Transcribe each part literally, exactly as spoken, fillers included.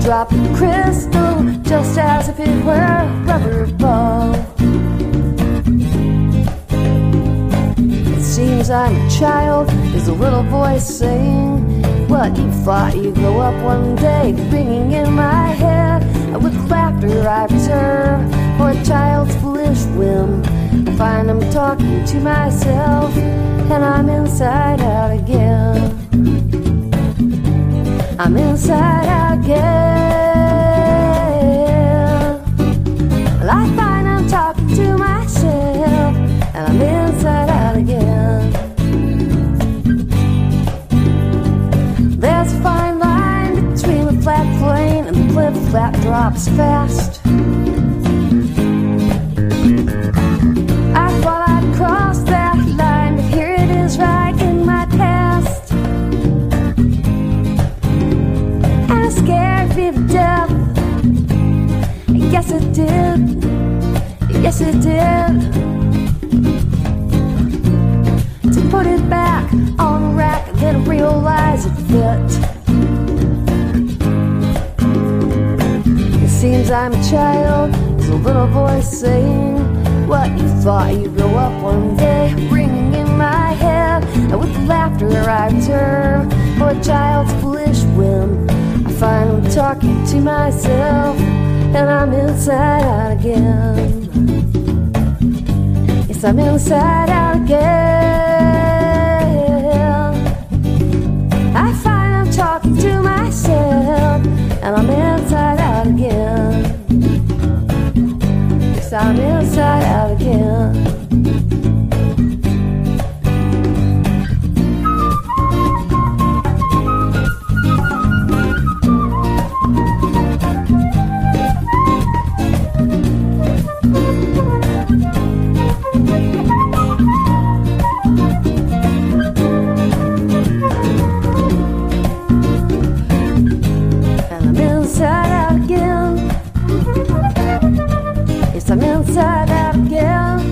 drop of crystal, just as if it were a rubber ball. It seems I'm a child, there's a little voice saying, what you thought you'd grow up one day, ringing in my head with laughter I reserve for a child's foolish whim. I find I'm talking to myself, and I'm inside out again. I'm inside out again. Well, I find I'm talking to myself, and I'm inside out again. There's a fine line between the flat plane and the cliff that drops fast. I thought I'd cross that line, but here it is right in my past. And it scared me to death. Yes, it did. Yes, it did. To put it back on the rack and then realize it fit. It seems I'm a child, there's a little voice saying, what you thought you'd grow up one day, ringing in my head with the laughter I reserve for a child's foolish whim. I find I'm talking to myself, and I'm inside out again. Yes, I'm inside out again. I find I'm talking to myself, and I'm inside out again. Yes, I'm inside out again. I'm inside out again,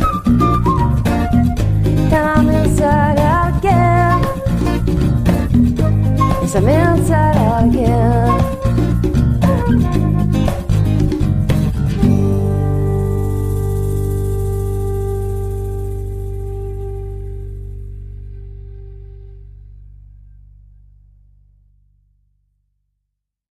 and I'm inside out again. Yes, I'm inside out again.